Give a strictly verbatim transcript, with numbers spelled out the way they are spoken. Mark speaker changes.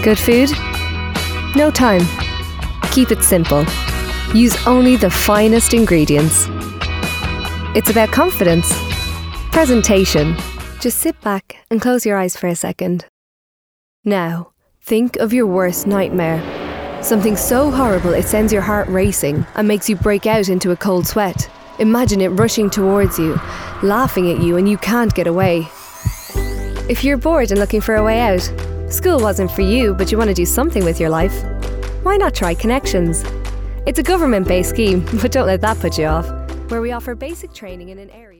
Speaker 1: Good food? No time. Keep it simple. Use only the finest ingredients. It's about confidence. Presentation. Just sit back and close your eyes for a second. Now, think of your worst nightmare. Something so horrible it sends your heart racing and makes you break out into a cold sweat. Imagine it rushing towards you, laughing at you, and you can't get away. If you're bored and looking for a way out, school wasn't for you, but you want to do something with your life, why not try Connections? It's a government-based scheme, but don't let that put you off, where we offer basic training in an area